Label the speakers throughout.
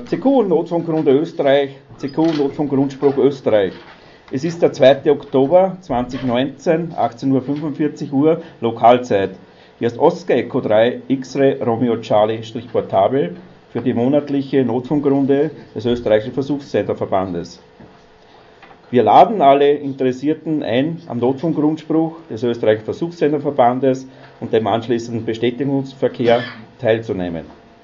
Speaker 1: CQ Notfunkrunde Österreich, CQ Notfunkgrundspruch Österreich. Es ist der 2. Oktober 2019, 18:45 Uhr, Lokalzeit. Hier ist Oscar Echo 3 X-Ray Romeo Charlie Portabel für die monatliche Notfunkrunde des österreichischen Versuchszenterverbandes. Wir laden alle Interessierten ein, am Notfunkgrundspruch des österreichischen Versuchszenterverbandes und dem anschließenden Bestätigungsverkehr teilzunehmen.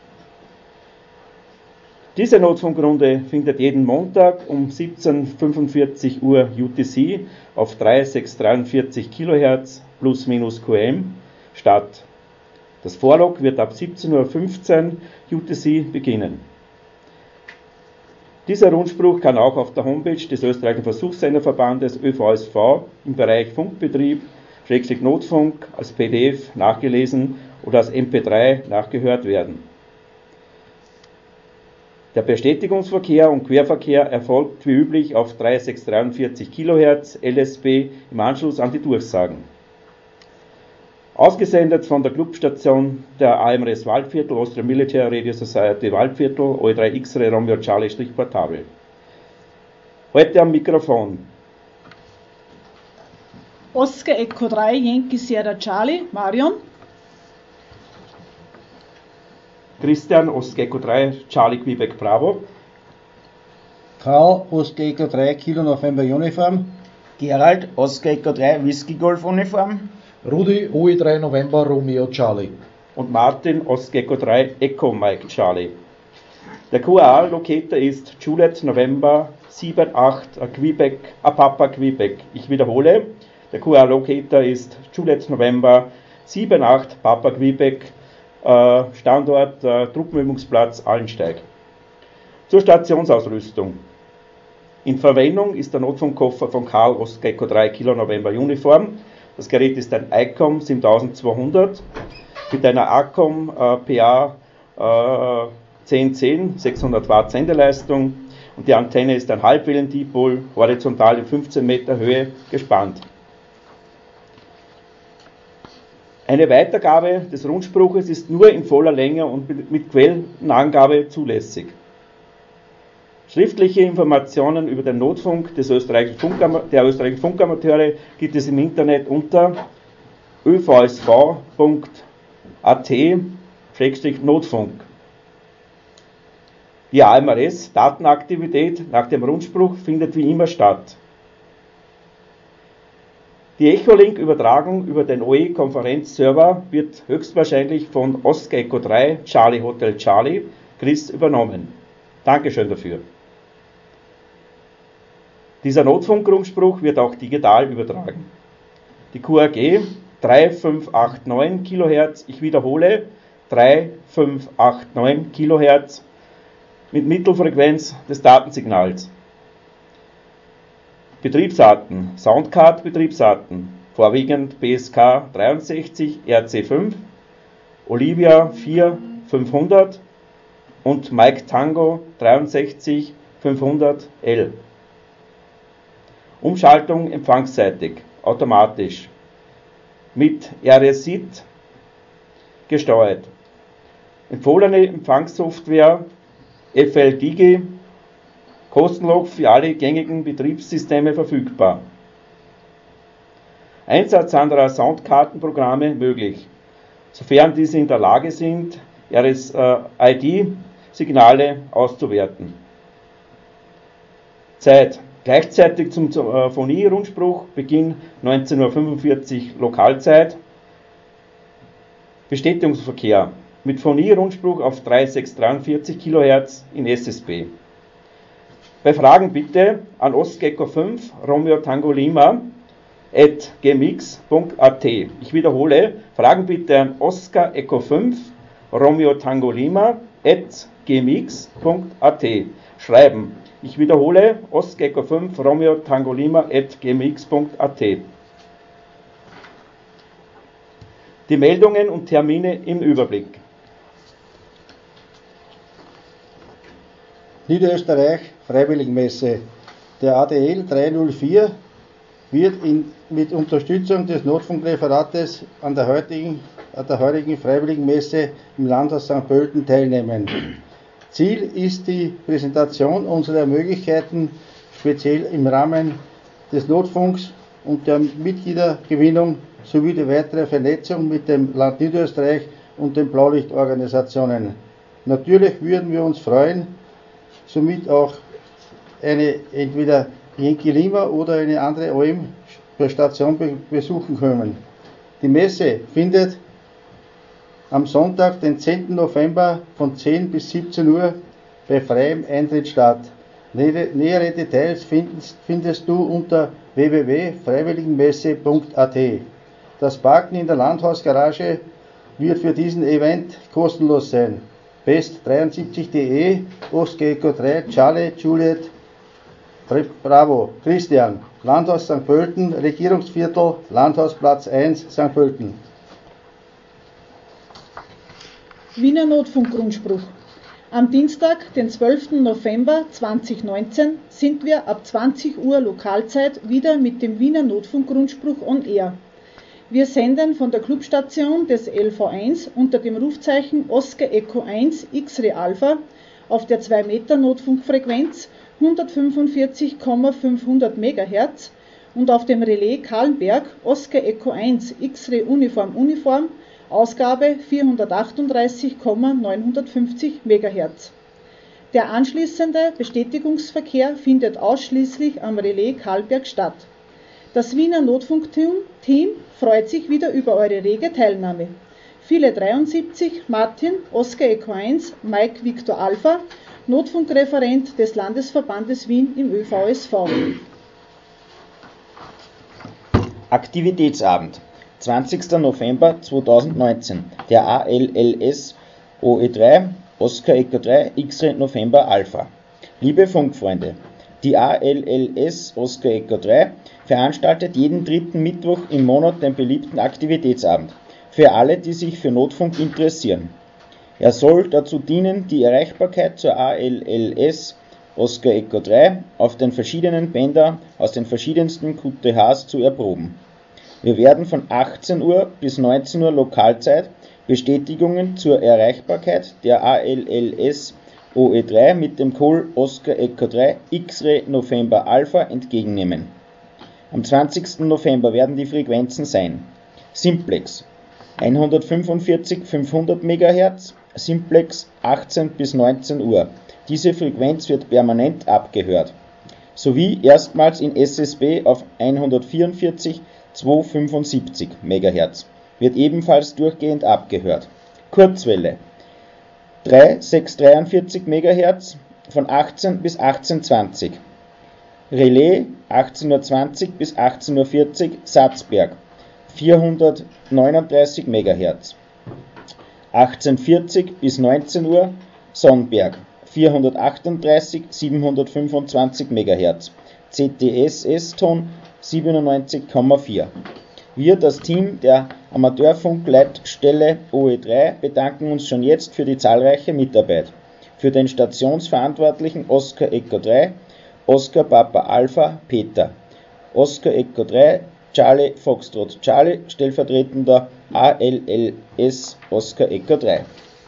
Speaker 1: Diese Notfunkrunde findet jeden Montag um 17:45 Uhr UTC auf 3643 kHz plus minus QM statt. Das Vorlog wird ab 17:15 Uhr UTC beginnen. Dieser Rundspruch kann auch auf der Homepage des österreichischen Versuchssenderverbandes ÖVSV im Bereich Funkbetrieb, Notfunk als PDF nachgelesen oder als MP3 nachgehört werden. Der Bestätigungsverkehr und Querverkehr erfolgt wie üblich auf 3643 kHz LSB im Anschluss an die Durchsagen. Ausgesendet von der Clubstation der AMRS Waldviertel, Austrian Military Radio Society Waldviertel, O3 X-Ray Romeo Charlie Portabel. Heute am Mikrofon
Speaker 2: Oscar Echo 3 Yankee Sierra Charlie, Marion.
Speaker 1: Christian Oscar Echo 3 Charlie Quebec Bravo.
Speaker 3: Karl Oscar Echo 3 Kilo November Uniform.
Speaker 4: Gerald Oscar Echo 3 Whisky Golf Uniform.
Speaker 5: Rudi OE3 November Romeo Charlie.
Speaker 1: Und Martin Oscar Echo 3 Echo Mike Charlie. Der QRA-Locator ist Juliet November 78 Quebec, Papa Quebec. Ich wiederhole, der QRA-Locator ist Juliet November 78 Papa Quebec, Standort Truppenübungsplatz Allensteig. Zur Stationsausrüstung. In Verwendung ist der Notfunkkoffer von Karl Oscar Echo 3 Kilo November Uniform. Das Gerät ist ein ICOM 7200 mit einer ACOM PA 1010, 600 Watt Sendeleistung und die Antenne ist ein Halbwellen-Dipol, horizontal in 15 Meter Höhe gespannt. Eine Weitergabe des Rundspruches ist nur in voller Länge und mit Quellenangabe zulässig. Schriftliche Informationen über den Notfunk der österreichischen Funkamateure gibt es im Internet unter övsv.at/Notfunk. Die AMRS-Datenaktivität nach dem Rundspruch findet wie immer statt. Die Echolink-Übertragung über den OE-Konferenzserver wird höchstwahrscheinlich von Oscar Echo 3 Charlie Hotel Charlie Chris übernommen. Dankeschön dafür. Dieser Notfunkrundspruch wird auch digital übertragen. Die QRG 3589 kHz, ich wiederhole, 3589 kHz mit Mittelfrequenz des Datensignals. Betriebsarten, Soundcard Betriebsarten, vorwiegend BSK 63, RC5, Olivia 4500 und Mike Tango 63 500L. Umschaltung empfangsseitig, automatisch, mit RSIT gesteuert. Empfohlene Empfangssoftware FLDigi, kostenlos für alle gängigen Betriebssysteme verfügbar. Einsatz anderer Soundkartenprogramme möglich, sofern diese in der Lage sind, RSID-Signale auszuwerten. Zeit. Gleichzeitig zum Phonie-Rundspruch, Beginn 19:45 Uhr Lokalzeit. Bestätigungsverkehr mit Phonie-Rundspruch auf 3643 kHz in SSB. Bei Fragen bitte an Oscar Echo 5 Romeo Tango Lima @gmx.at. Ich wiederhole, Fragen bitte an Oscar Echo 5 Romeo Tango Lima @gmx.at. Schreiben. Ich wiederhole, Oscar Echo 5 Romeo Tango Lima @gmx.at. Die Meldungen und Termine im Überblick.
Speaker 3: Niederösterreich Freiwilligenmesse. Der ADL 304 wird mit Unterstützung des Notfunkreferates an der heutigen Freiwilligenmesse im Landhaus St. Pölten teilnehmen. Ziel ist die Präsentation unserer Möglichkeiten, speziell im Rahmen des Notfunks und der Mitgliedergewinnung sowie die weitere Vernetzung mit dem Land Niederösterreich und den Blaulichtorganisationen. Natürlich würden wir uns freuen, somit auch eine entweder Jenki Lima oder eine andere OM-Station besuchen können. Die Messe findet am Sonntag, den 10. November von 10 bis 17 Uhr bei freiem Eintritt statt. Nähere Details findest du unter www.freiwilligenmesse.at. Das Parken in der Landhausgarage wird für diesen Event kostenlos sein. Best73.de, Oscar Echo 3, Charlie, Juliet, Bravo, Christian, Landhaus St. Pölten, Regierungsviertel, Landhausplatz 1, St. Pölten.
Speaker 2: Wiener Notfunkgrundspruch. Am Dienstag, den 12. November 2019, sind wir ab 20 Uhr Lokalzeit wieder mit dem Wiener Notfunkgrundspruch on air. Wir senden von der Clubstation des LV1 unter dem Rufzeichen Oscar Echo 1 X-Ray Alpha auf der 2 Meter Notfunkfrequenz 145,500 MHz und auf dem Relais Kahlenberg Oscar Echo 1 X-Ray Uniform Ausgabe 438,950 MHz. Der anschließende Bestätigungsverkehr findet ausschließlich am Relais Kahlenberg statt. Das Wiener Notfunkteam freut sich wieder über eure rege Teilnahme. Viele 73, Martin, Oscar Echo 1, Mike Victor Alpha, Notfunkreferent des Landesverbandes Wien im ÖVSV.
Speaker 4: Aktivitätsabend, 20. November 2019, der ALLS OE3, Oscar Echo 3, X-Ray November Alpha. Liebe Funkfreunde, die ALLS Oscar Echo 3 veranstaltet jeden dritten Mittwoch im Monat den beliebten Aktivitätsabend für alle, die sich für Notfunk interessieren. Er soll dazu dienen, die Erreichbarkeit zur ALLS Oscar Echo 3 auf den verschiedenen Bändern aus den verschiedensten QTHs zu erproben. Wir werden von 18 Uhr bis 19 Uhr Lokalzeit Bestätigungen zur Erreichbarkeit der ALLS OE3 mit dem Call Oscar Echo 3 X-Ray November Alpha entgegennehmen. Am 20. November werden die Frequenzen sein: Simplex 145,500 MHz, Simplex 18 bis 19 Uhr. Diese Frequenz wird permanent abgehört. Sowie erstmals in SSB auf 144,275 MHz. Wird ebenfalls durchgehend abgehört. Kurzwelle 643 MHz von 18 bis 1820. Relais 18:20 bis 18:40 Salzberg 439 MHz. 18:40 bis 19 Uhr Sonnberg 438, 725 MHz. CTSS-Ton 97,4. Wir, das Team der Amateurfunkleitstelle OE3, bedanken uns schon jetzt für die zahlreiche Mitarbeit. Für den Stationsverantwortlichen Oscar Echo 3, Oscar Papa Alpha Peter. Oscar Echo 3, Charlie Foxtrot Charlie, stellvertretender ALLS Oscar Echo 3.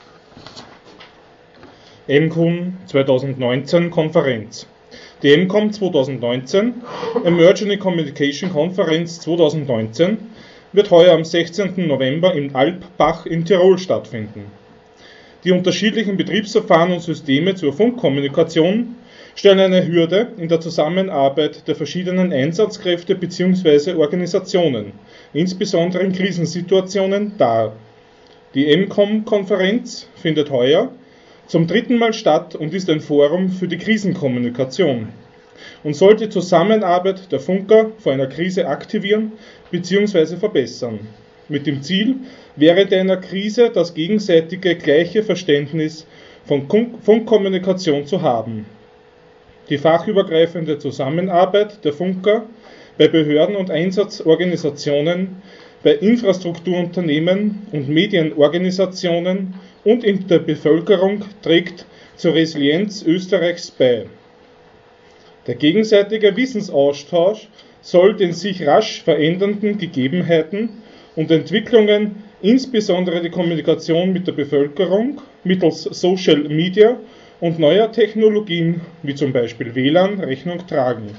Speaker 6: EMCOM 2019 Konferenz. Die EMCOM 2019, Emergency Communication Konferenz 2019, wird heuer am 16. November in Alpbach in Tirol stattfinden. Die unterschiedlichen Betriebsverfahren und Systeme zur Funkkommunikation stellen eine Hürde in der Zusammenarbeit der verschiedenen Einsatzkräfte bzw. Organisationen, insbesondere in Krisensituationen, dar. Die EMCOM-Konferenz findet heuer zum dritten Mal statt und ist ein Forum für die Krisenkommunikation und soll die Zusammenarbeit der Funker vor einer Krise aktivieren bzw. verbessern, mit dem Ziel, während einer Krise das gegenseitige gleiche Verständnis von Funkkommunikation zu haben. Die fachübergreifende Zusammenarbeit der Funker bei Behörden und Einsatzorganisationen, bei Infrastrukturunternehmen und Medienorganisationen und in der Bevölkerung trägt zur Resilienz Österreichs bei. Der gegenseitige Wissensaustausch soll den sich rasch verändernden Gegebenheiten und Entwicklungen, insbesondere die Kommunikation mit der Bevölkerung mittels Social Media und neuer Technologien, wie zum Beispiel WLAN, Rechnung tragen.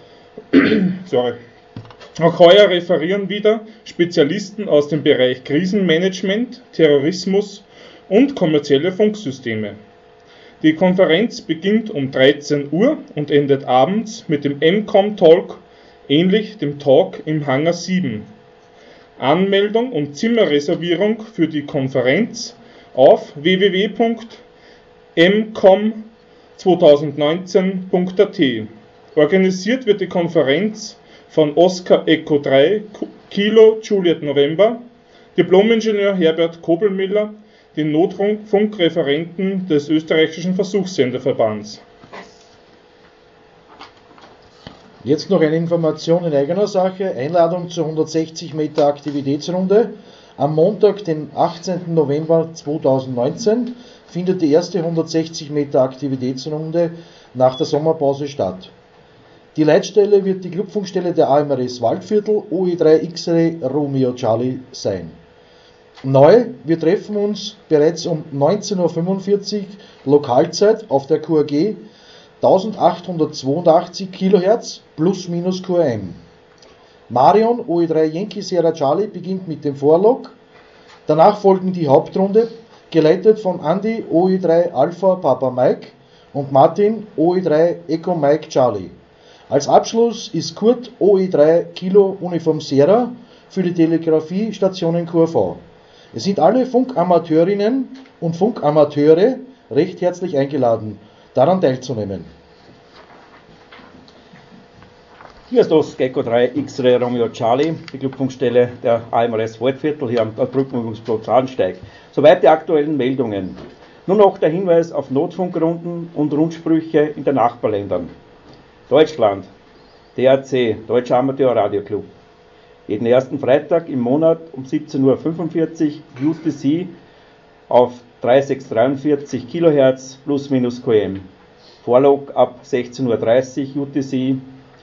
Speaker 6: Auch heuer referieren wieder Spezialisten aus dem Bereich Krisenmanagement, Terrorismus und kommerzielle Funksysteme. Die Konferenz beginnt um 13 Uhr und endet abends mit dem MCOM Talk, ähnlich dem Talk im Hangar 7. Anmeldung und Zimmerreservierung für die Konferenz auf www.mcom2019.at. Organisiert wird die Konferenz von Oscar Echo 3 Kilo Juliet November, Diplomingenieur Herbert Kobelmiller, den Notfunkreferenten des österreichischen Versuchssenderverbands.
Speaker 5: Jetzt noch eine Information in eigener Sache. Einladung zur 160 Meter Aktivitätsrunde. Am Montag, den 18. November 2019, findet die erste 160 Meter Aktivitätsrunde nach der Sommerpause statt. Die Leitstelle wird die Clubfunkstelle der AMRS Waldviertel OE3 X-Ray Romeo Charlie sein. Neu, wir treffen uns bereits um 19:45 Uhr Lokalzeit auf der QRG 1882 kHz plus minus QRM. Marion OE3 Yankee Sierra Charlie beginnt mit dem Vorlog. Danach folgen die Hauptrunde, geleitet von Andy OE3 Alpha Papa Mike und Martin OE3 Echo Mike Charlie. Als Abschluss ist Kurt OE3 Kilo Uniform Sierra für die Telegrafiestation in QRV. Es sind alle Funkamateurinnen und Funkamateure recht herzlich eingeladen, daran teilzunehmen.
Speaker 1: Hier ist das Gecko 3 X-Ray Romeo Charlie, die Clubfunkstelle der AMRS Waldviertel hier am Brückenübungsplatz Rahnsteig. Soweit die aktuellen Meldungen. Nun noch der Hinweis auf Notfunkrunden und Rundsprüche in den Nachbarländern. Deutschland, DAC, Deutscher Amateurradioclub. Jeden ersten Freitag im Monat um 17:45 Uhr UTC auf 3643 kHz plus minus QM. Vorlog ab 16:30 Uhr UTC.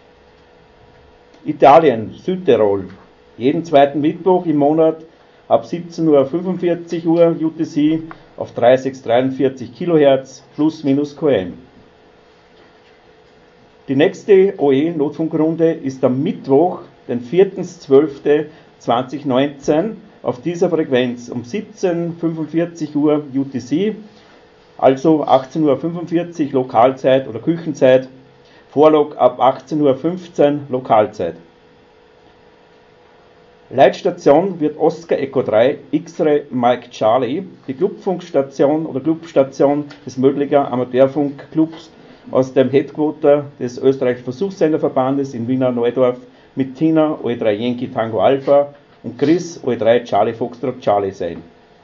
Speaker 1: Italien, Südtirol. Jeden zweiten Mittwoch im Monat ab 17:45 Uhr UTC auf 3643 kHz plus minus QM. Die nächste OE-Notfunkrunde ist am Mittwoch, den 4.12.2019, auf dieser Frequenz um 17:45 Uhr UTC, also 18:45 Uhr Lokalzeit oder Küchenzeit, Vorlog ab 18:15 Uhr Lokalzeit. Leitstation wird Oscar Echo 3 X-Ray Mike Charlie, die Clubfunkstation oder Clubstation des Mödlinger Amateurfunkclubs aus dem Headquarter des österreichischen Versuchssenderverbandes in Wiener Neudorf mit Tina OE3 Yankee Tango Alpha und Chris OE3 Charlie Foxtrot Charlie sein.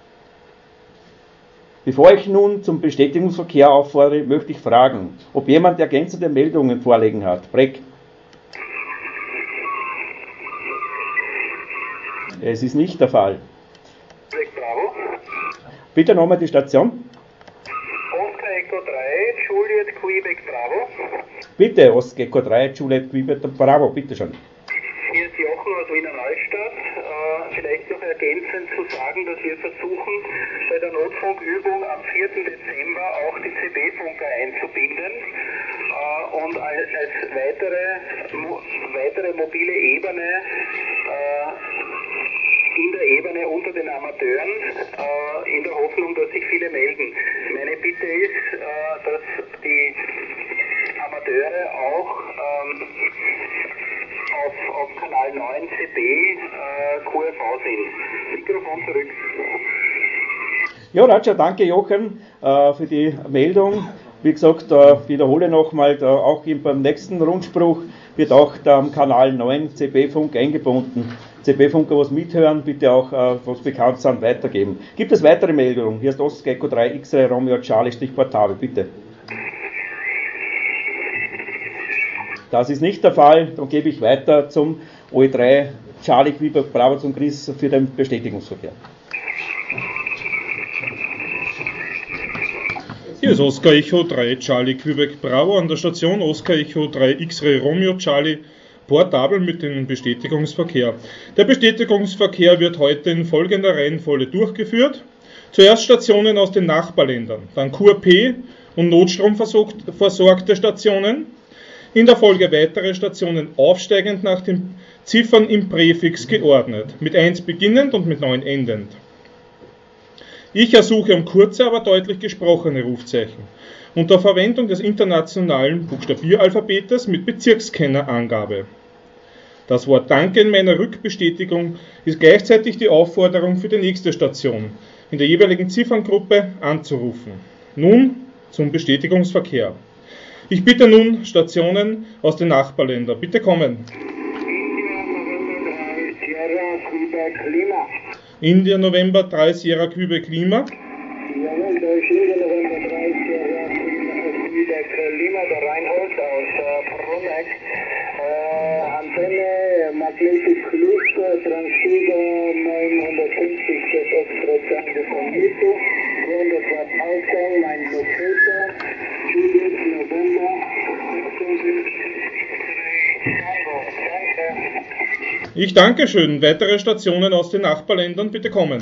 Speaker 1: Bevor ich nun zum Bestätigungsverkehr auffordere, möchte ich fragen, ob jemand ergänzende Meldungen vorliegen hat. Breck. Es ist nicht der Fall.
Speaker 7: Breck, bravo.
Speaker 1: Bitte nochmal die Station.
Speaker 7: Oscar Echo 3, Juliet Quebec, bravo.
Speaker 1: Bitte, Oscar Echo 3, Juliet Quebec, bravo, bitte schon.
Speaker 7: Hier ist Jochen aus Wiener Neustadt. Vielleicht noch ergänzend zu sagen, dass wir versuchen, bei der Notfunkübung am 4. Dezember auch die CB-Funker einzubinden und als weitere mobile Ebene in der Ebene unter den Amateuren, in der Hoffnung, dass sich viele melden. Meine Bitte ist, dass die Amateure auch auf Kanal 9 CB QRV sind. Mikrofon zurück.
Speaker 1: Ja, Ratscher, danke Jochen für die Meldung. Wie gesagt, wiederhole nochmal, auch beim nächsten Rundspruch wird auch der Kanal 9 CB-Funk eingebunden. CB-Funker, was mithören, bitte auch, was bekannt sind, weitergeben. Gibt es weitere Meldungen? Hier ist Oscar Echo 3 X-Ray Romeo Charlie, Stichwort Tabe, bitte. Das ist nicht der Fall, dann gebe ich weiter zum OE3 Charlie Quebec Bravo zum Chris für den Bestätigungsverkehr.
Speaker 6: Hier ist Oscar Echo 3 Charlie Quebec Bravo an der Station Oscar Echo 3 X-Ray Romeo Charlie, portabel mit dem Bestätigungsverkehr. Der Bestätigungsverkehr wird heute in folgender Reihenfolge durchgeführt. Zuerst Stationen aus den Nachbarländern, dann QRP und notstromversorgte Stationen. In der Folge weitere Stationen aufsteigend nach den Ziffern im Präfix geordnet, mit 1 beginnend und mit 9 endend. Ich ersuche um kurze, aber deutlich gesprochene Rufzeichen unter Verwendung des internationalen Buchstabieralphabetes mit Bezirkskennangabe. Das Wort Danke in meiner Rückbestätigung ist gleichzeitig die Aufforderung für die nächste Station, in der jeweiligen Zifferngruppe anzurufen. Nun zum Bestätigungsverkehr. Ich bitte nun Stationen aus den Nachbarländern. Bitte kommen. India November 3 Sierra Quebec Lima.
Speaker 7: Jawohl, da ist India November 3 Sierra Quebec Lima, der Reinhold aus Bruneck. Antenne Magnetic Plus, Transceiver 950 Foxtrot Tango von Mito, 200 Watt Ausgang, mein Locator, Juliet November, 6
Speaker 6: Ich danke schön. Weitere Stationen aus den Nachbarländern, bitte kommen.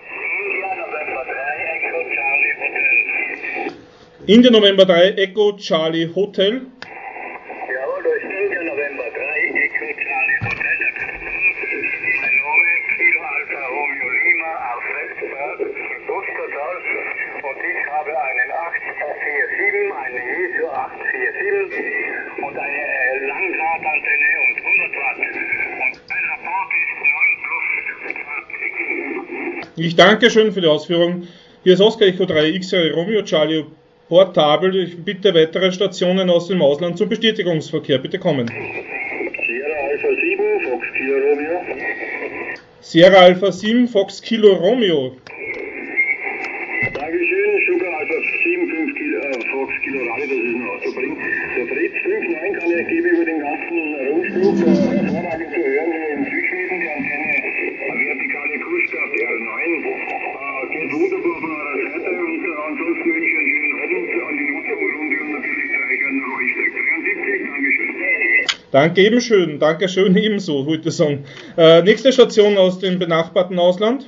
Speaker 6: India November 3 Echo Charlie Hotel.
Speaker 7: Jawohl, da ist India November 3 Echo Charlie Hotel. Mein Name Kilo Alpha Romeo Lima auf Westberg, Ostertal. Und ich habe einen 847, eine ISO 847 und eine Langdrahtantenne und 100 Watt. Und mein Rapport ist 9 plus 20.
Speaker 6: Ich danke schön für die Ausführung. Hier ist Oscar Echo 3 X-Ray Romeo Charlie Portabel. Ich bitte weitere Stationen aus dem Ausland zum Bestätigungsverkehr. Bitte kommen.
Speaker 7: Sierra Alpha 7, Fox Kilo Romeo.
Speaker 6: Sierra Alpha 7 Fox Kilo Romeo.
Speaker 7: Dankeschön, Sugar Alpha 7, 5 Kilo, Fox Kilo Rally, das ist noch auszubringen. Der Fritz 5-9 kann ich geben über den ganzen Rundspruch, hervorragend zu hören hier in Südschweden, die Antenne, vertikale Kurskraft R9, geht wunderbar von eurer Seite und ansonsten wünsche ich einen schönen Abend an die Notfunkrunde und natürlich zu euch an Rohrstück 73, Dankeschön.
Speaker 6: Danke ebenschön, Dankeschön ebenso, wollte ich sagen. Nächste Station aus dem benachbarten Ausland.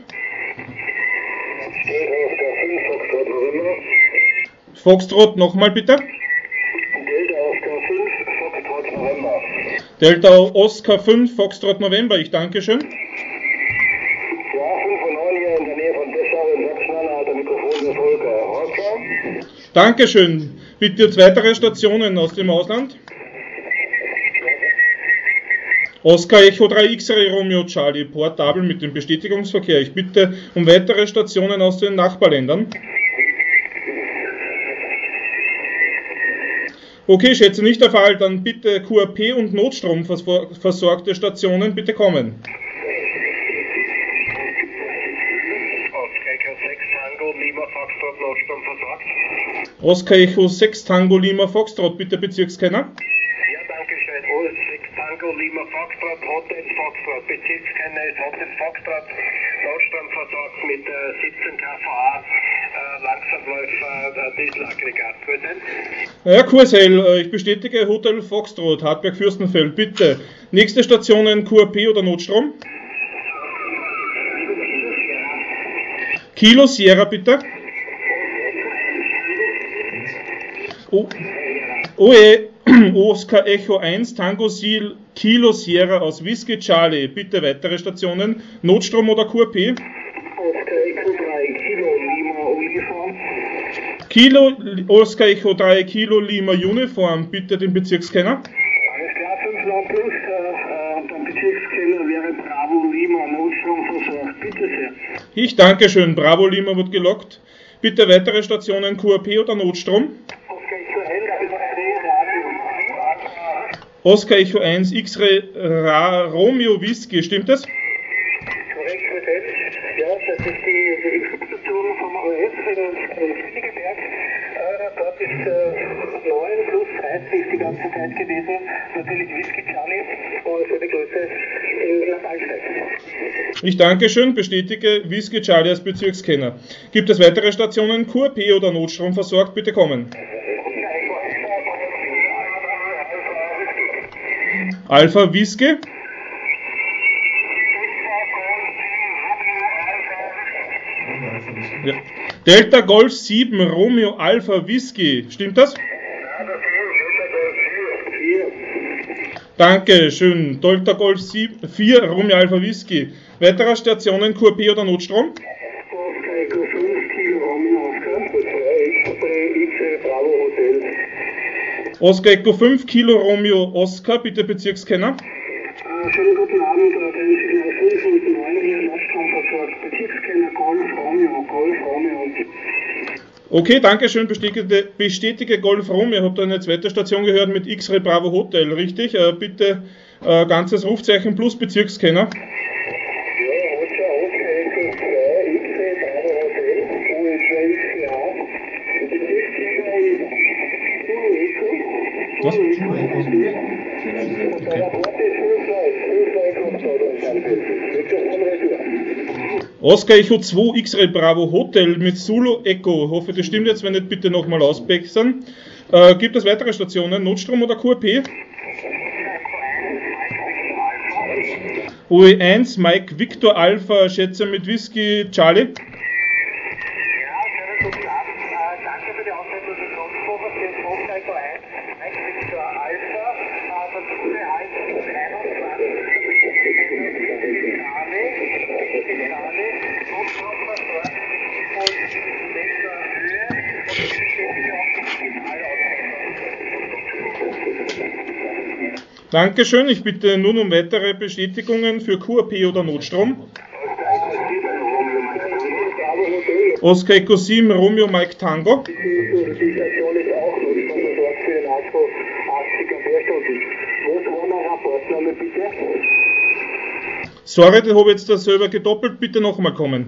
Speaker 6: Foxtrot nochmal bitte.
Speaker 7: Delta Oscar 5, Foxtrot November.
Speaker 6: Delta Oscar 5 Foxtrot November, ich danke schön.
Speaker 7: Ja, 5 von 9 hier in der Nähe von Dessau in Sachsen, hat der Mikrofon der Volker Horster.
Speaker 6: Dankeschön. Bitte jetzt weitere Stationen aus dem Ausland. Oscar Echo 3 X-Ray Romeo Charlie Portabel mit dem Bestätigungsverkehr. Ich bitte um weitere Stationen aus den Nachbarländern. Okay, schätze nicht der Fall, dann bitte QRP und Notstrom versorgte Stationen, bitte kommen.
Speaker 7: Oscar Echo 6 Tango Lima Foxtrot Notstrom versorgt.
Speaker 6: Oscar Echo 6 Tango Lima Foxtrot, bitte Bezirkskenner.
Speaker 7: Ja, danke schön. 6 Tango Lima Foxtrot, Hotel Foxtrot, Bezirkskenner ist Hotel Foxtrot, Notstrom versorgt mit 17 kVA, Langsamläufer, Dieselaggregat. Bitte.
Speaker 6: Ja, Kurshell, ich bestätige Hotel Foxtrot, Hartberg Fürstenfeld, bitte. Nächste Stationen QRP oder Notstrom? Kilo Sierra, bitte. OE Oscar Echo 1 Tango Seal Kilo Sierra aus Whisky Charlie. Bitte weitere Stationen. Notstrom oder QRP?
Speaker 7: Oscar Echo 3 Kilo Lima Uniform.
Speaker 6: Kilo Oscar Echo 3 Kilo Lima Uniform. Bitte den Bezirkskenner.
Speaker 7: Alles klar, 5 Long Plus. Und beim Bezirkskenner wäre Bravo Lima Notstrom versorgt. Bitte sehr.
Speaker 6: Ich danke schön. Bravo Lima wird gelockt. Bitte weitere Stationen QRP oder Notstrom?
Speaker 7: Oscar Echo 1 Radio.
Speaker 6: Oscar Echo 1 X-Ray Romeo Whisky, stimmt das?
Speaker 7: Korrekt, Hotel. Ja, das ist die Station vom OS in Schwinnigeberg. Dort ist 9 plus 30 die ganze Zeit gewesen. Natürlich Whisky Charlie und schöne Grüße nach Alstein.
Speaker 6: Ich danke schön, bestätige Whisky Charlie als Bezirkskenner. Gibt es weitere Stationen, QRP oder Notstrom versorgt? Bitte kommen. Alpha Whisky. Ja. Delta Golf 7 Romeo Alpha Whisky, stimmt das? Danke, schön. Delta Golf 4 Romeo Alpha Whisky. Weitere Stationen QRP oder Notstrom? Oscar Echo 5 Kilo Romeo Oscar, bitte Bezirkskenner.
Speaker 7: Schönen guten Abend, der Signal 5 und 9 hier, Notstromversorgt, Bezirkskenner Golf Romeo.
Speaker 6: Okay, danke schön, bestätige Golf Romeo. Ich habe da eine zweite Station gehört mit X-Ray Bravo Hotel, richtig? Bitte ganzes Rufzeichen plus Bezirkskenner. Was? Oscar Echo 2 X-Ray Bravo Hotel mit Zulu Echo. Hoffe, das stimmt jetzt, wenn nicht, bitte nochmal ausbessern. Gibt es weitere Stationen, Notstrom oder QRP? OE1 Mike Victor Alpha, Schätze mit Whisky Charlie. Dankeschön, ich bitte nun um weitere Bestätigungen für QRP oder Notstrom. Oscar Echo 7 Romeo Mike Tango. Sorry, das habe ich jetzt da selber gedoppelt, bitte nochmal kommen.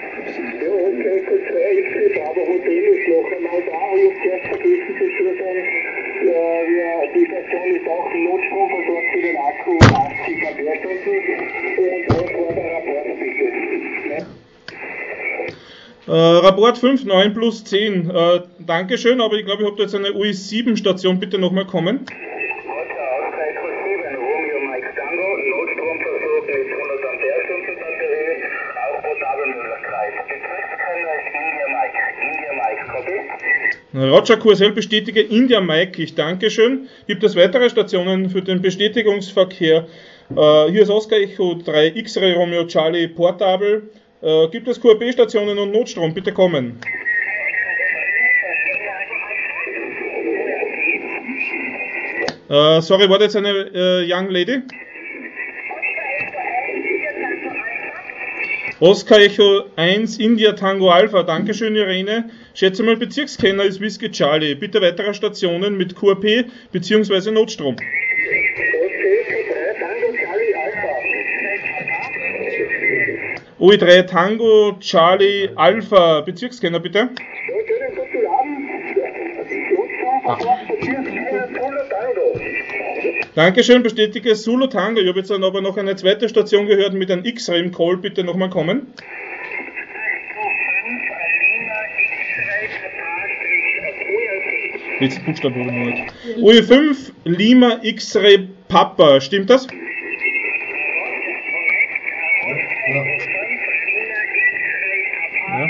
Speaker 7: Die Station ist auch Notstrom versorgt für den Akku 80 Ampere-Stunden und was war der Rapport bitte?
Speaker 6: Rapport 5, 9 plus 10. Dankeschön, aber ich glaube, ich habe da jetzt eine UI7-Station, bitte nochmal kommen. Roger QSL bestätige India Mike, ich danke schön. Gibt es weitere Stationen für den Bestätigungsverkehr? Hier ist Oscar Echo 3 X-Ray Romeo Charlie Portable. Gibt es QRP-Stationen und Notstrom? Bitte kommen. Sorry, war das eine Young Lady? Oscar Echo 1 India Tango Alpha, dankeschön Irene. Schätze mal, Bezirkskenner ist Whisky Charlie. Bitte weitere Stationen mit QRP bzw. Notstrom. OE3 Tango Charlie Alpha, Bezirkskenner bitte. Dankeschön, bestätige Zulu Tango. Ich habe jetzt dann aber noch eine zweite Station gehört mit einem X-Ray im Call. Bitte nochmal kommen. Jetzt Buchstabe nicht. UE5 Lima X-Ray Papa, stimmt das? Ja.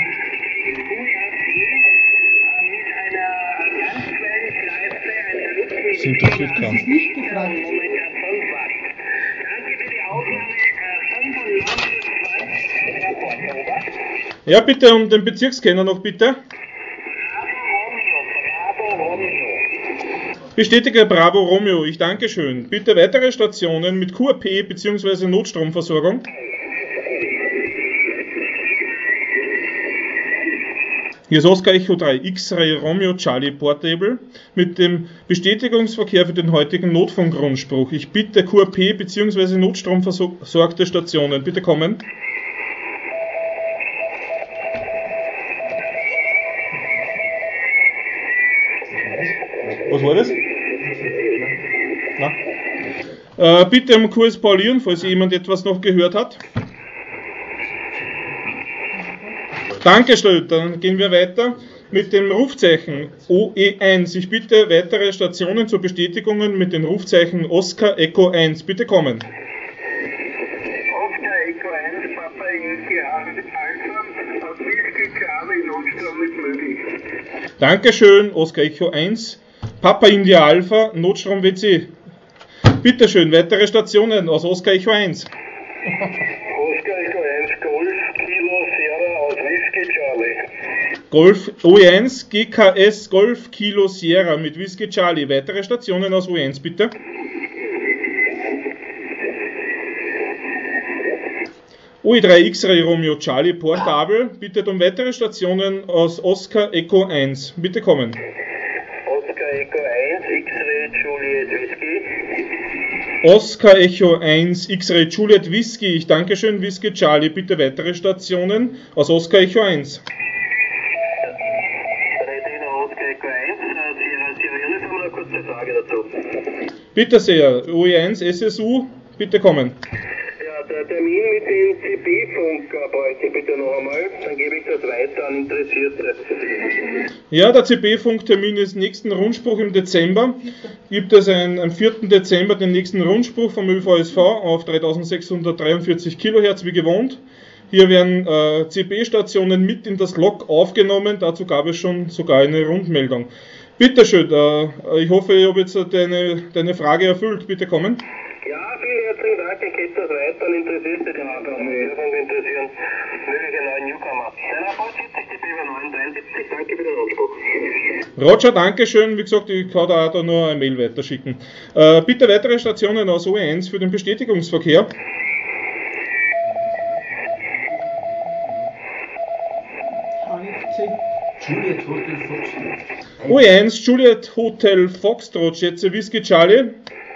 Speaker 6: Das interessiert keinen.
Speaker 2: Nicht gefragt.
Speaker 6: Ja, bitte um den Bezirkskenner noch, bitte. Bestätige Bravo Romeo, ich danke schön. Bitte weitere Stationen mit QRP bzw. Notstromversorgung. Hier ist Oscar Echo 3 X-Ray Romeo Charlie Portable mit dem Bestätigungsverkehr für den heutigen Notfunkgrundspruch. Ich bitte QRP bzw. Notstromversorgte Stationen, bitte kommen. Was war das? Na? Bitte um Kurs paulieren, falls jemand etwas noch gehört hat. Dankeschön, dann gehen wir weiter mit dem Rufzeichen OE1. Ich bitte weitere Stationen zur Bestätigungen mit den Rufzeichen Oscar Echo 1. Bitte kommen.
Speaker 7: Oscar Echo 1, Papa Yankee Alpha, aus Whisky Charlie Notstrom
Speaker 6: Dankeschön, Oscar Echo 1, Papa India Alpha, Notstrom WC. Bitteschön, weitere Stationen aus Oscar Echo 1.
Speaker 7: Oscar Echo 1 Golf Kilo Sierra aus Whisky Charlie.
Speaker 6: Golf OE1 GKS Golf Kilo Sierra mit Whisky Charlie. Weitere Stationen aus OE1 bitte. OE3 X-Ray Romeo Charlie Portable bittet um weitere Stationen aus Oscar Echo 1. Bitte kommen.
Speaker 7: Oscar Echo 1 X-Ray Juliet Whisky.
Speaker 6: Oscar Echo 1 X-Ray Juliet Whisky. Ich danke schön, Whisky Charlie. Bitte weitere Stationen aus Oscar Echo 1.
Speaker 7: Redina Oscar Echo 1. Sierra Uniform, haben wir eine kurze Frage dazu.
Speaker 6: Bitte sehr, OE1 SSU. Bitte kommen.
Speaker 7: Der Termin mit dem CB-Funk bräuchte ich bitte noch einmal, dann gebe ich das weiter an Interessierte.
Speaker 6: Ja, der CB-Funk-Termin ist nächsten Rundspruch im Dezember. Gibt es am 4. Dezember den nächsten Rundspruch vom ÖVSV auf 3643 kHz wie gewohnt. Hier werden CB-Stationen mit in das Log aufgenommen, dazu gab es schon sogar eine Rundmeldung. Bitteschön, ich hoffe, ich habe jetzt deine Frage erfüllt. Bitte kommen.
Speaker 7: Ja, vielen herzlichen Dank, ich gebe das weiter an Interessierte, die auch an Hörung interessieren, mögliche neue Newcomer. Deiner Vollzeit, die BW973, danke für den Anspruch.
Speaker 6: Roger, Dankeschön. Wie gesagt, ich kann da nur eine Mail weiterschicken. Bitte weitere Stationen aus OE1 für den Bestätigungsverkehr.
Speaker 8: Juliet Hotel Foxtrot.
Speaker 6: OE1 Juliet Hotel Foxtrot, schätze Whisky Charlie.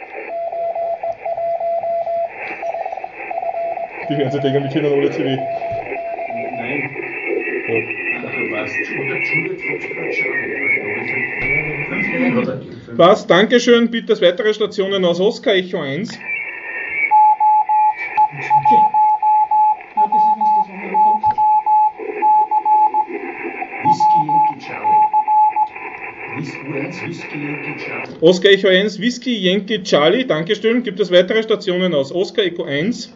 Speaker 6: Die werden sich denken, wir kennen alle CV.
Speaker 8: Nein. Du warst Juliet Foxtrot Charlie.
Speaker 6: Was? Dankeschön. Bitte weitere Stationen aus Oscar Echo 1. Oscar Echo 1, Whisky Yankee Charlie, Dankeschön. Gibt es weitere Stationen aus Oscar Echo 1?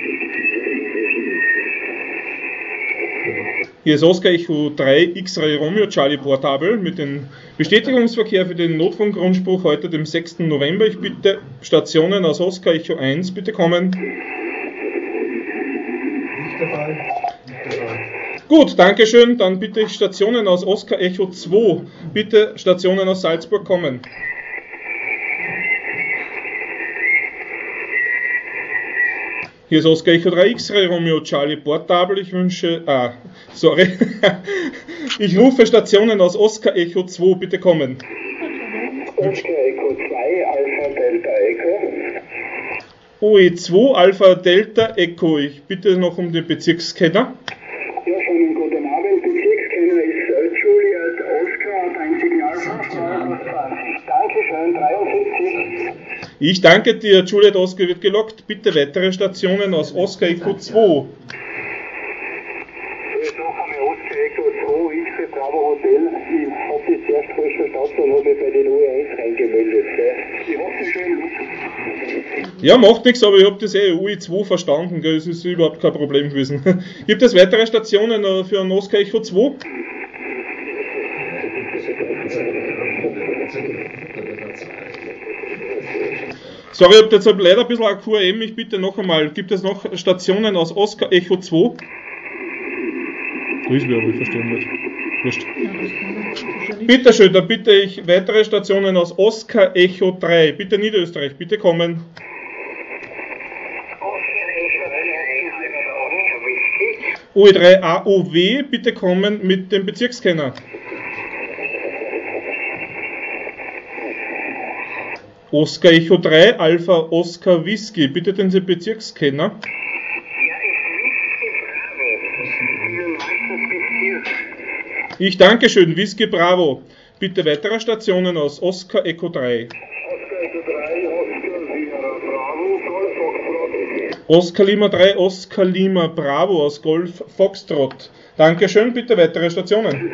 Speaker 6: Hier ist Oscar Echo 3 X-Ray Romeo Charlie Portable mit dem Bestätigungsverkehr für den Notfunkrundspruch heute, dem 6. November. Ich bitte Stationen aus Oscar Echo 1, bitte kommen.
Speaker 5: Nicht dabei.
Speaker 6: Gut, Dankeschön. Dann bitte ich Stationen aus Oscar Echo 2. Bitte Stationen aus Salzburg kommen. Hier ist Oscar Echo 3 X-Ray Romeo Charlie Portable. Ich wünsche... Ich rufe Stationen aus Oscar Echo 2. Bitte kommen.
Speaker 7: Oscar Echo 2 Alpha Delta Echo.
Speaker 6: OE2 Alpha Delta Echo. Ich bitte noch um den Bezirkskenner.
Speaker 7: Ja, schönen guten Abend. Bezirkskenner ist Juliet Oscar auf ein Signal von 22. Dankeschön, 73.
Speaker 6: Ich danke dir, Juliet Oscar wird gelockt. Bitte weitere Stationen aus Oscar Echo 2.
Speaker 7: Ich suche mir Oscar Echo 2, ich für Bravo Hotel. Ich habe das zuerst falsch verstanden und habe mich bei den OE1 reingemeldet. Ich hoffe, schön.
Speaker 6: Ja, macht nichts, aber ich habe das OE2 verstanden. Gell? Es ist überhaupt kein Problem gewesen. Gibt es weitere Stationen für einen Oscar Echo 2? Sorry, ich habe jetzt leider ein bisschen QM. Ich bitte noch einmal, gibt es noch Stationen aus Oscar Echo 2? Grüß mich, aber ich verstehe nicht. Wurscht. Bitte schön, dann bitte ich weitere Stationen aus Oscar Echo 3. Bitte Niederösterreich, bitte kommen. OE3 AOW, bitte kommen mit dem Bezirkskenner. Oscar Echo 3 Alpha Oscar Whisky, bitte den Bezirkskenner. Ich danke schön, Whisky Bravo. Bitte weitere Stationen aus Oscar Echo 3. Oscar Lima 3, Oscar Lima Bravo aus Golf Foxtrot. Dankeschön, bitte weitere Stationen.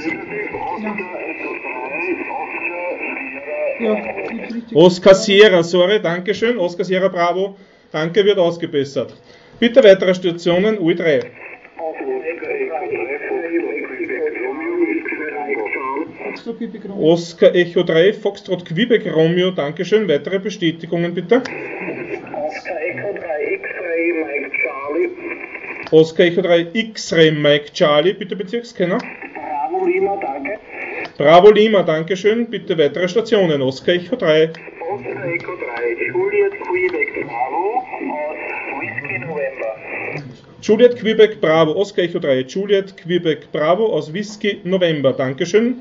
Speaker 6: Oscar Sierra, sorry, Dankeschön, Oscar Sierra Bravo. Danke, wird ausgebessert. Bitte weitere Stationen, UE3.
Speaker 2: Foxtrot Quebec Romeo.
Speaker 6: Oscar Echo 3 Foxtrot Quebec Romeo, Dankeschön. Weitere Bestätigungen bitte.
Speaker 7: Oscar Echo 3 X-Ray Mike Charlie.
Speaker 6: Oscar Echo 3 X-Ray Mike Charlie, bitte Bezirkskenner.
Speaker 7: Bravo Lima, danke.
Speaker 6: Bravo Lima, Dankeschön. Bitte weitere Stationen. Oscar Echo 3.
Speaker 7: Oscar Echo 3 Juliet Quebec Bravo aus Whisky November.
Speaker 6: Juliet Quebec Bravo, Oscar Echo 3. Juliet Quebec Bravo aus Whisky November, Dankeschön.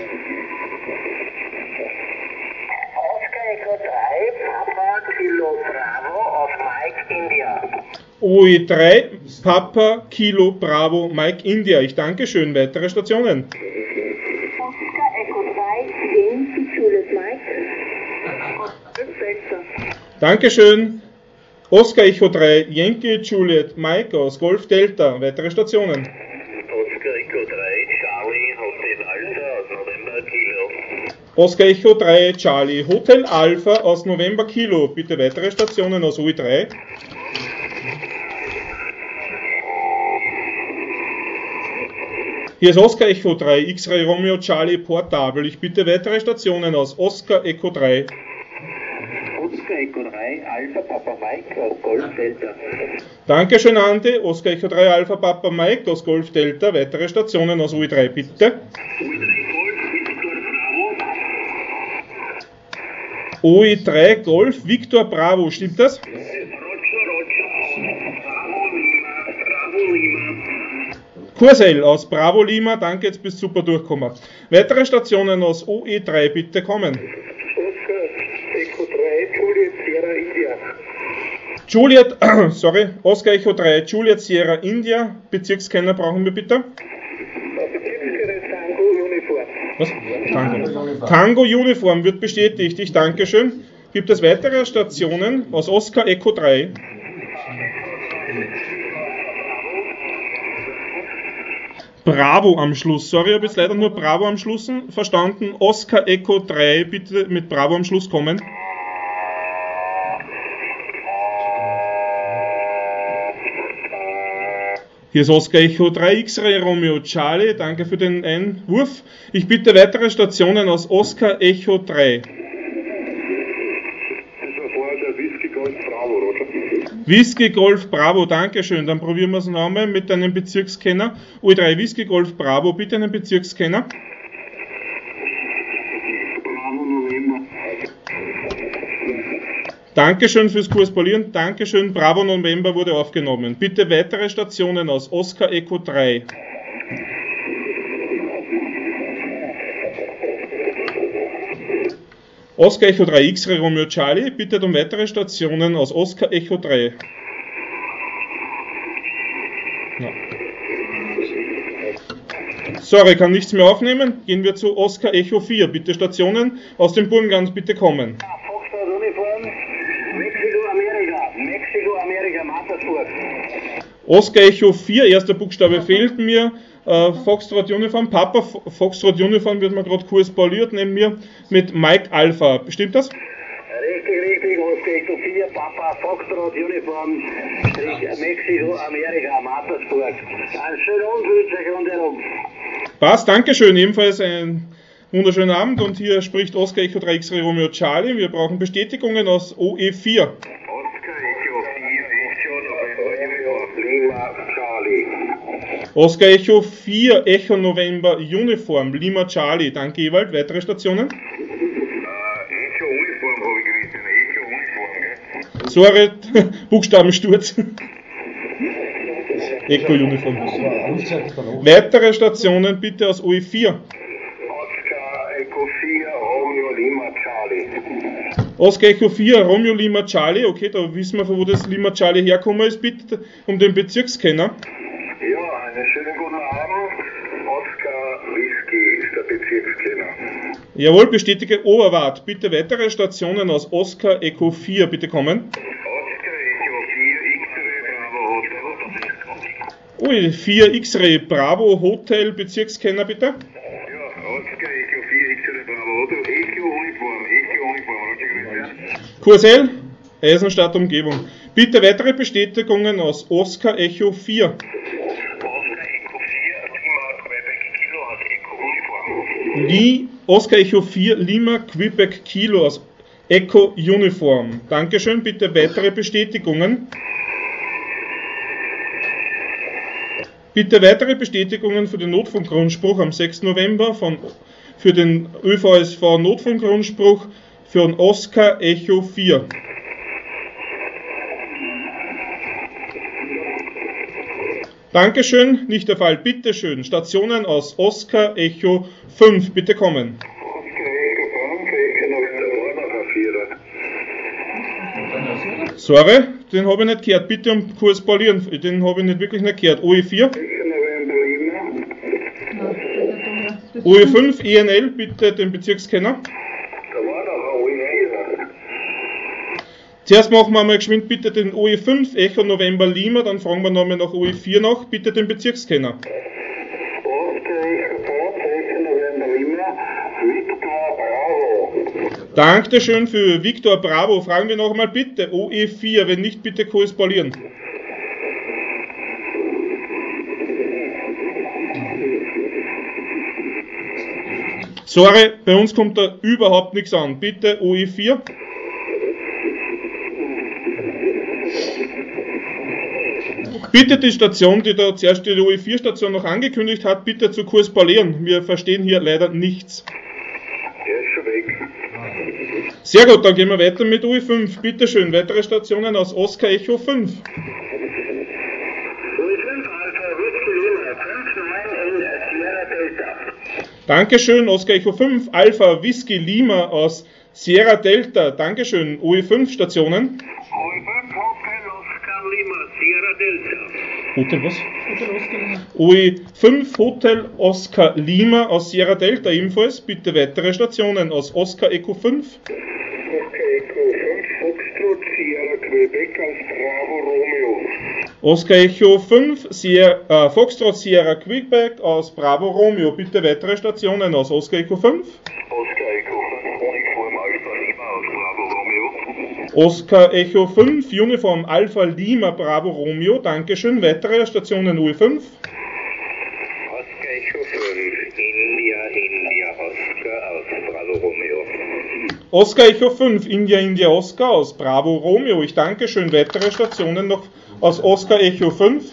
Speaker 7: Oscar Echo 3 Papa Kilo Bravo aus Mike India.
Speaker 6: OE3 Papa Kilo Bravo Mike India, ich dankeschön. Weitere Stationen.
Speaker 9: Oscar Echo 3 James Juliet Mike. Golf
Speaker 6: Dankeschön. Oscar Echo 3 Yankee Juliet Mike aus Golf Delta. Weitere Stationen.
Speaker 7: Oscar Echo 3 Charlie Hotel Alpha aus November Kilo.
Speaker 6: Oscar Echo 3 Charlie Hotel Alpha aus November Kilo. Bitte weitere Stationen aus OE3. Hier ist Oscar Echo 3 X-Ray Romeo Charlie Portable. Ich bitte weitere Stationen aus Oscar Echo 3.
Speaker 7: Oscar Echo 3 Alpha Papa Mike aus Golf Delta.
Speaker 6: Dankeschön, Andi. Oscar Echo 3 Alpha Papa Mike aus Golf Delta. Weitere Stationen aus OE3, bitte. OE3 Golf Victor Bravo, stimmt das? Kursel aus Bravo Lima, danke, jetzt bist du super durchgekommen. Weitere Stationen aus OE3, bitte kommen.
Speaker 7: Oscar Echo 3 Juliet Sierra India.
Speaker 6: Juliet, sorry, Oscar Echo 3 Juliet Sierra India, Bezirkskenner brauchen wir bitte.
Speaker 7: Tango Uniform.
Speaker 6: Was? Tango. Tango Uniform wird bestätigt, ich danke schön. Gibt es weitere Stationen aus Oscar Echo 3? Bravo am Schluss. Sorry, ich habe jetzt leider nur Bravo am Schluss verstanden. Oscar Echo 3, bitte mit Bravo am Schluss kommen. Hier ist Oscar Echo 3 X-Ray Romeo Charlie, danke für den Einwurf. Ich bitte weitere Stationen aus Oscar Echo 3.
Speaker 7: Das war vorher der Whisky Golf Bravo, oder?
Speaker 6: Whisky Golf Bravo, danke schön. Dann probieren wir es nochmal mit einem Bezirkskenner. OE3 Whisky Golf Bravo, bitte einen Bezirkskenner.
Speaker 7: Bravo November.
Speaker 6: Dankeschön fürs Korrespondieren. Dankeschön. Bravo November wurde aufgenommen. Bitte weitere Stationen aus Oscar Echo 3. Oscar Echo 3 X-Ray Romeo Charlie, bitte um weitere Stationen aus Oscar Echo 3. Ja. Sorry, kann nichts mehr aufnehmen. Gehen wir zu Oscar Echo 4. Bitte Stationen aus dem Burgenland bitte kommen.
Speaker 7: Foxtrot Uniform, Mexiko, Amerika, Mattersburg.
Speaker 6: Oscar Echo 4, erster Buchstabe fehlt mir. Foxtrot Uniform, Papa Foxtrot Uniform wird mir gerade korrespondiert neben mir mit Mike Alpha. Stimmt das?
Speaker 7: Richtig, Oscar Echo 4, Papa Foxtrot Uniform, Mexiko, Amerika, Mattersburg. Einen schönen Abend wünsche ich rundherum.
Speaker 6: Passt, Dankeschön. Ebenfalls einen wunderschönen Abend und hier spricht Oscar Echo 3 X-Ray Romeo Charlie. Wir brauchen Bestätigungen aus OE4.
Speaker 7: Oscar Echo 4, Echo November, Lima, Charlie.
Speaker 6: Oscar Echo 4, Echo November Uniform, Lima Charlie. Danke, Ewald. Weitere Stationen?
Speaker 7: Echo Uniform habe ich gewusst, Echo Uniform, gell?
Speaker 6: Sorry, Buchstabensturz. Echo Uniform. Weitere Stationen bitte aus OE4.
Speaker 7: Oscar Echo 4, Romeo Lima, Charlie.
Speaker 6: Oscar Echo 4, Romeo Lima Charlie. Okay, da wissen wir, von wo das Lima Charlie herkommen ist. Bitte um den Bezirkskenner.
Speaker 7: Ja, einen schönen guten Abend. Oscar Whisky ist der Bezirkskenner.
Speaker 6: Jawohl, bestätige Oberwart. Bitte weitere Stationen aus Oscar Echo 4 bitte kommen.
Speaker 7: Oscar Echo 4, X-Ray Bravo Hotel.
Speaker 6: Ui, 4 X-Ray Bravo Hotel Bezirkskenner bitte.
Speaker 7: Ja, Oscar Echo 4, X-Ray Bravo Hotel. Echo Uniform, Roger Grüße.
Speaker 6: Kursel, Eisenstadt Umgebung. Bitte weitere Bestätigungen aus Oscar Echo 4.
Speaker 7: Oscar Echo 4, Lima, Quebec, Kilo aus Echo Uniform.
Speaker 6: Oscar Echo 4 Lima Quebec Kilo aus Echo Uniform. Dankeschön, bitte weitere Bestätigungen. Bitte weitere Bestätigungen für den Notfunkgrundspruch am 6. November für den ÖVSV Notfunkgrundspruch für den Oscar Echo 4. Dankeschön, nicht der Fall. Bitteschön, Stationen aus Oscar Echo 5, bitte kommen. Sorry, den habe ich nicht gehört. Bitte um korrespondieren, den habe ich nicht wirklich nicht gehört. OE4. OE5, ENL, bitte den Bezirkskenner. Zuerst machen wir mal geschwind bitte den OE5, Echo November Lima, dann fragen wir nochmal nach OE4 nach, bitte den Bezirkskenner. Dankeschön für Victor Bravo. Fragen wir nochmal bitte OE4, wenn nicht, bitte korrespondieren. Sorry, bei uns kommt da überhaupt nichts an. Bitte OE4. Bitte die Station, die da zuerst die OE4-Station noch angekündigt hat, bitte zu korrespondieren. Wir verstehen hier leider nichts.
Speaker 7: Der ist schon weg.
Speaker 6: Sehr gut, dann gehen wir weiter mit OE5. Bitte schön, weitere Stationen aus Oscar Echo 5.
Speaker 7: OE5 Alpha Whisky Lima 59 in Sierra Delta.
Speaker 6: Dankeschön, Oscar Echo 5, Alpha Whisky Lima aus Sierra Delta. Dankeschön, OE5 Stationen.
Speaker 7: OE5 Hotel Oscar Lima Sierra Delta.
Speaker 6: Hotel was? OE5 Hotel Oscar Lima aus Sierra Delta ebenfalls. Bitte weitere Stationen aus Oscar Echo 5.
Speaker 7: Oscar Echo 5 Foxtrot Sierra Quebec als Bravo Romeo.
Speaker 6: Oscar Echo 5 Foxtrot Sierra Quebec aus Bravo Romeo. Bitte weitere Stationen aus Oscar Echo 5.
Speaker 7: Oscar Echo 5 Uniform Alpha Lima aus Bravo Romeo.
Speaker 6: Oscar Echo 5 Uniform Alpha Lima Bravo Romeo. Dankeschön. Weitere Stationen OE5.
Speaker 7: Oscar Echo 5 India Oscar aus Bravo Romeo.
Speaker 6: Oscar Echo 5 India Oscar aus Bravo Romeo. Ich danke schön. Weitere Stationen noch aus Oscar Echo 5.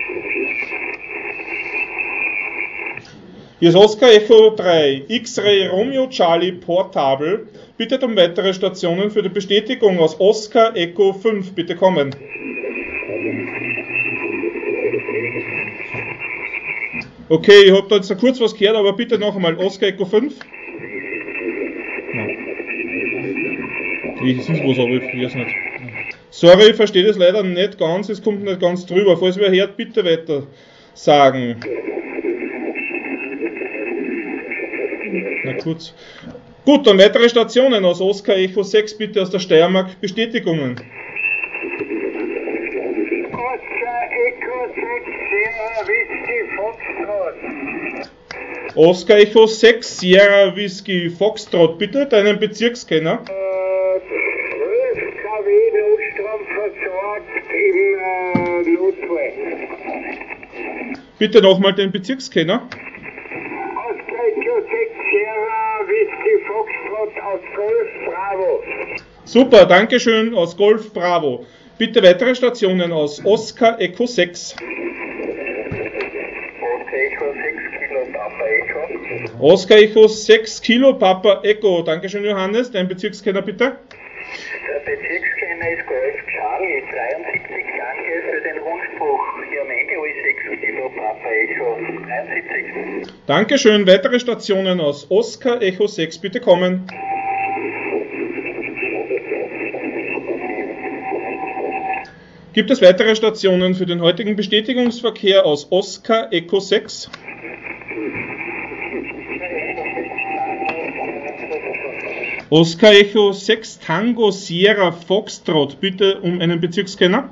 Speaker 6: Hier ist Oscar Echo 3 X-Ray Romeo Charlie Portable. Bitte um weitere Stationen für die Bestätigung aus Oscar Echo 5. Bitte kommen. Okay, ich habe da jetzt noch kurz was gehört, aber bitte noch einmal Oscar Echo 5. Ich sehe was, aber ich weiß nicht. Sorry, ich verstehe das leider nicht ganz, es kommt nicht ganz drüber. Falls wer hört, bitte weiter sagen. Na kurz. Gut, dann weitere Stationen aus Oscar Echo 6, bitte aus der Steiermark Bestätigungen.
Speaker 7: Oscar Echo 6 Sierra Whisky Foxtrot.
Speaker 6: Oscar Echo 6 Sierra Whisky Foxtrot, bitte deinen Bezirkskenner.
Speaker 7: 12 kW Notstrom versorgt im Notwest.
Speaker 6: Bitte nochmal den Bezirkskenner.
Speaker 7: Oscar Echo 6 Sierra Whisky Foxtrot aus Golf Bravo.
Speaker 6: Super, Dankeschön aus Golf Bravo. Bitte weitere Stationen aus Oscar Echo 6.
Speaker 7: Oscar Echo 6 Kilo Papa Echo.
Speaker 6: Oscar Echo 6 Kilo Papa Echo. Dankeschön Johannes, dein Bezirkskenner bitte.
Speaker 7: Der Bezirkskenner ist Golf Charlie 73. Danke für den Rundspruch. Hier am Ende OE6 Kilo Papa Echo 73.
Speaker 6: Dankeschön, weitere Stationen aus Oscar Echo 6 bitte kommen. Gibt es weitere Stationen für den heutigen Bestätigungsverkehr aus Oscar Echo 6? Oscar Echo 6 Tango Sierra Foxtrot, bitte um einen Bezirkskenner.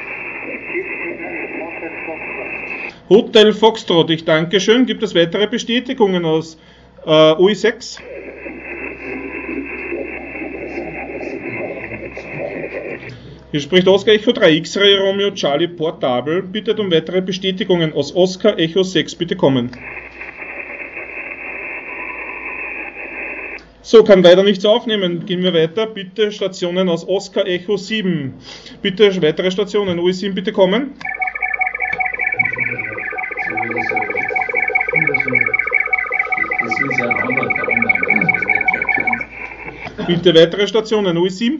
Speaker 6: Hotel Foxtrot, ich danke schön. Gibt es weitere Bestätigungen aus OE6? Hier spricht Oscar Echo 3 X-Ray Romeo Charlie Portable. Bittet um weitere Bestätigungen aus Oscar Echo 6. Bitte kommen. So, kann weiter nichts aufnehmen. Gehen wir weiter. Bitte Stationen aus Oscar Echo 7. Bitte weitere Stationen. OE7 bitte kommen.
Speaker 8: Das ist ja ein anderer Annahme.
Speaker 6: Bitte weitere Stationen. OE7.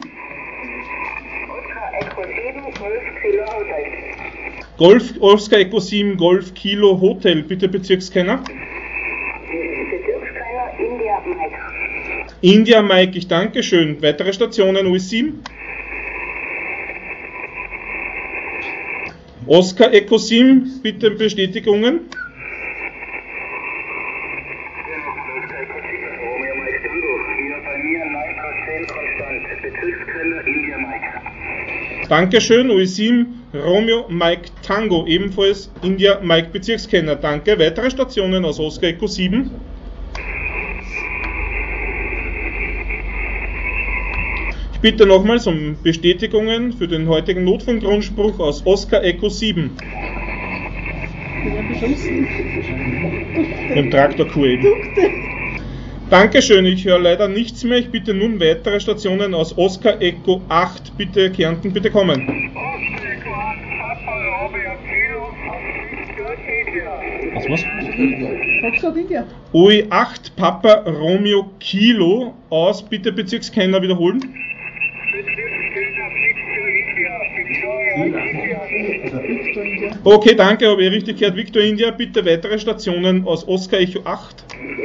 Speaker 6: Golf Oscar Echo 7 Golf Kilo Hotel. Bitte Bezirkskenner.
Speaker 9: Bezirkskenner India Mike.
Speaker 6: India Mike, ich danke schön. Weitere Stationen OE7. Oscar Echo 7, bitte Bestätigungen. Dankeschön, OE7, Romeo Mike Tango, ebenfalls India Mike Bezirkskenner. Danke. Weitere Stationen aus Oscar Echo 7. Ich bitte nochmals um Bestätigungen für den heutigen Notfunkgrundspruch aus Oscar Echo 7. Im Traktor Q7. Dankeschön, ich höre leider nichts mehr. Ich bitte nun weitere Stationen aus Oscar Echo 8. Bitte Kärnten, bitte kommen. Was? OE8 Papa Romeo Kilo aus, bitte Bezirkskenner wiederholen. Okay, danke, habe ich richtig gehört. Victor India, bitte weitere Stationen aus Oscar Echo 8.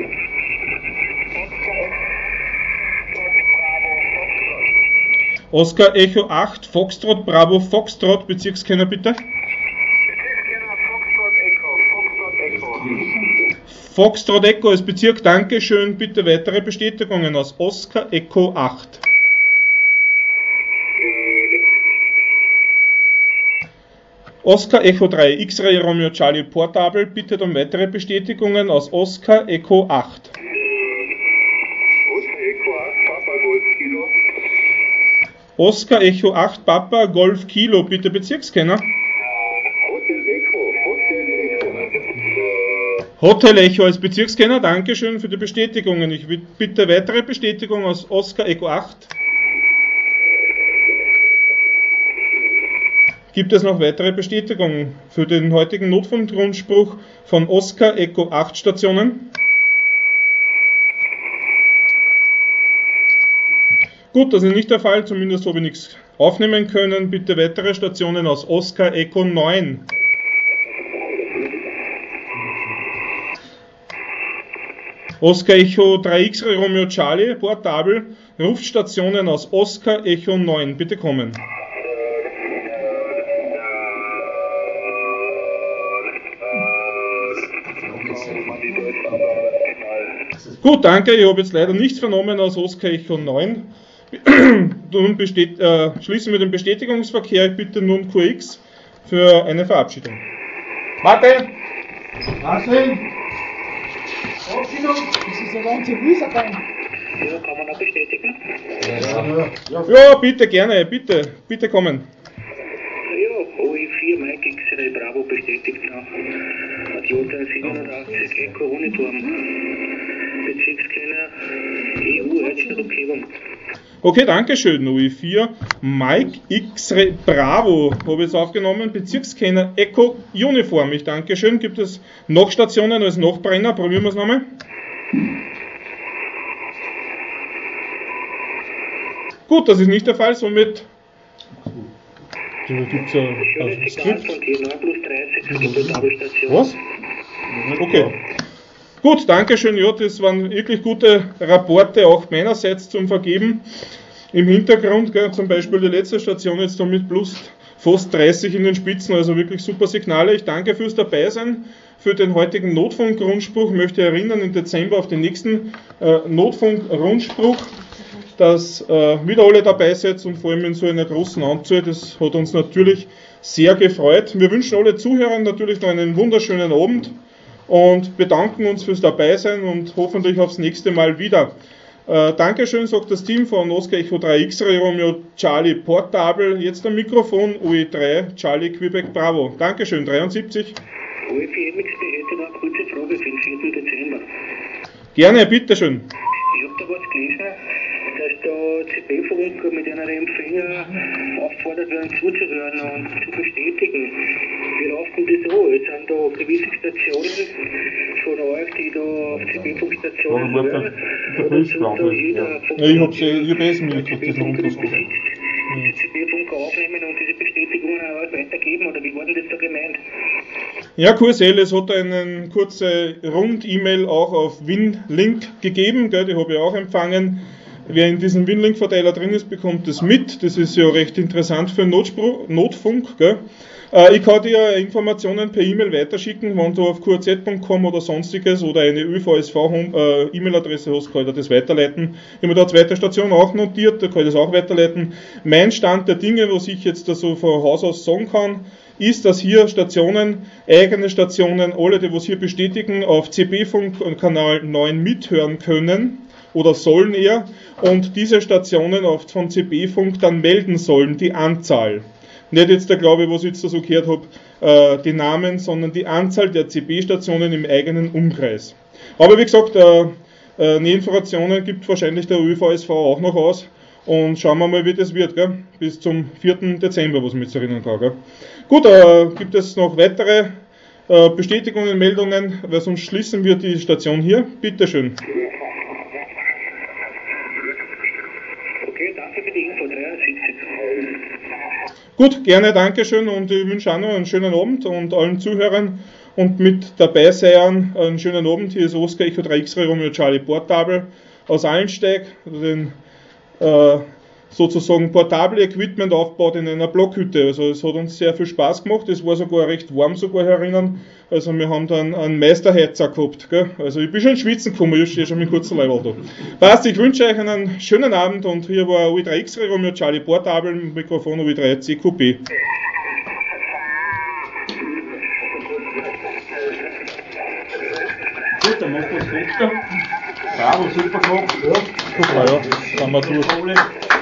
Speaker 6: Oscar Echo 8, Foxtrot, Bravo, Foxtrot, Bezirkskenner bitte. Foxtrot Echo als Bezirk, Dankeschön, bitte weitere Bestätigungen aus Oscar Echo 8. Oscar Echo 3, X-Ray Romeo Charlie Portable, bitte dann weitere Bestätigungen aus Oscar Echo 8. Oscar Echo 8 Papa Golf Kilo, bitte Bezirkskenner. Hotel Echo als Bezirkskenner, Dankeschön für die Bestätigungen. Ich bitte weitere Bestätigung aus Oscar Echo 8. Gibt es noch weitere Bestätigungen für den heutigen Notfunkgrundspruch von Oscar Echo 8 Stationen? Gut, das ist nicht der Fall, zumindest habe ich nichts aufnehmen können. Bitte weitere Stationen aus Oscar Echo 9. Oscar Echo 3 X-Ray Romeo Charlie, Portable, ruft Stationen aus Oscar Echo 9. Bitte kommen. Gut, danke. Ich habe jetzt leider nichts vernommen aus Oscar Echo 9. Nun schließen wir den Bestätigungsverkehr. Ich bitte nun QX für eine Verabschiedung. Martin!
Speaker 2: Martin! Verabschiedung! Das ist ja ganz mühsam.
Speaker 7: Ja, kann man auch bestätigen?
Speaker 6: Ja, bitte, gerne, bitte kommen.
Speaker 7: Ja, OE4 Mike X-Ray Bravo bestätigt nach Jota 87 Echo Uniform. Bezirkskenner EU Örtstadt Umgebung.
Speaker 6: Okay, danke schön. OE4 Mike X-Ray Bravo habe ich jetzt aufgenommen. Bezirkskenner Echo Uniform. Ich danke schön. Gibt es noch Stationen als Nachbrenner? Probieren wir es nochmal. Gut, das ist nicht der Fall. Somit gibt es ein Skript. Was? Okay. Gut, danke schön. Ja, das waren wirklich gute Rapporte, auch meinerseits zum Vergeben. Im Hintergrund, zum Beispiel die letzte Station jetzt mit plus fast 30 in den Spitzen, also wirklich super Signale. Ich danke fürs Dabeisein, für den heutigen Notfunkgrundspruch. Ich möchte erinnern, im Dezember auf den nächsten Notfunkgrundspruch, dass wieder alle dabei seid und vor allem in so einer großen Anzahl. Das hat uns natürlich sehr gefreut. Wir wünschen alle Zuhörern natürlich noch einen wunderschönen Abend und bedanken uns fürs Dabeisein und hoffentlich aufs nächste Mal wieder. Dankeschön, sagt das Team von Oscar Echo 3 X-Ray Romeo Charlie Portable. Jetzt am Mikrofon OE3 Charlie Quebec Bravo. Dankeschön, 73.
Speaker 7: OE4 MXP hätte noch eine kurze Frage für den 4. Dezember.
Speaker 6: Gerne, bitteschön.
Speaker 7: Ja, da was gelesen, dass da CB-Funk mit einer Empfänger auffordert werden zuzuhören und zu bestätigen. Wie läuft denn das so? Jetzt sind da gewisse Stationen von euch, die da auf CB-Funkstationen hören. Oder tut da jeder Funk
Speaker 6: Ja, ich habe es mir gekriegt, das Rundfunk.
Speaker 7: CB-Funk aufnehmen und diese Bestätigungen an euch weitergeben, oder wie war denn das da gemeint?
Speaker 6: Ja, QSL, es hat eine kurze Rund-E-Mail auch auf WinLink gegeben, gell, die habe ich auch empfangen. Wer in diesem WinLink-Verteiler drin ist, bekommt das mit. Das ist ja recht interessant für einen Notfunk. Gell. Ich kann dir Informationen per E-Mail weiterschicken, wenn du auf qz.com oder sonstiges oder eine ÖVSV-E-Mail-Adresse hast, kann ich dir das weiterleiten. Ich habe mir da eine zweite Station auch notiert, da kann ich das auch weiterleiten. Mein Stand der Dinge, was ich jetzt da so von Haus aus sagen kann, ist, dass hier Stationen, eigene Stationen, alle, die was hier bestätigen, auf CB-Funk und Kanal 9 mithören können oder sollen eher, und diese Stationen oft von CB-Funk dann melden sollen, die Anzahl. Nicht jetzt der Glaube, was ich jetzt da so gehört habe, die Namen, sondern die Anzahl der CB-Stationen im eigenen Umkreis. Aber wie gesagt, die Informationen gibt wahrscheinlich der ÖVSV auch noch aus. Und schauen wir mal, wie das wird, gell? Bis zum 4. Dezember, was ich mich jetzt erinnern kann. Gell? Gut, gibt es noch weitere Bestätigungen, Meldungen, weil sonst schließen wir die Station hier. Bitteschön.
Speaker 7: Okay, danke für die Info, 73.
Speaker 6: Gut, gerne, Dankeschön, und ich wünsche auch noch einen schönen Abend und allen Zuhörern und mit dabei sein einen schönen Abend. Hier ist Oscar Echo 3 X-Ray Romeo Charlie Portable aus Allensteig, den sozusagen portable Equipment aufgebaut in einer Blockhütte. Also es hat uns sehr viel Spaß gemacht, es war sogar recht warm sogar herinnen, also wir haben dann einen Meisterheizer gehabt, gell? Also ich bin schon ins Schwitzen gekommen, ich stehe schon mit kurzer Leibwald da. Passt, ich wünsche euch einen schönen Abend und hier war OE3 X-Ray Romeo Charlie Portable, Mikrofon OE3 CQB.
Speaker 1: Gut, dann machst du das Fenster. Bravo, super gemacht. Ja,
Speaker 6: Super, ja, sind wir durch.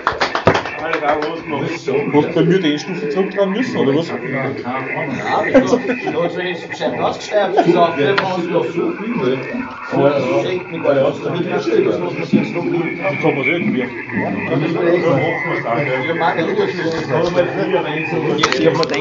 Speaker 6: Hast du bei mir die Endstufen zurücktragen müssen, oder was?
Speaker 8: Nein, also ist gescheit ausgesterbt. Das sagt, wir haben uns so viel. Aber das schenkt mir gar nicht. Das muss man sich so gut.
Speaker 6: Das kann man irgendwie.
Speaker 8: Ja, das ist echt. Wir machen ja nur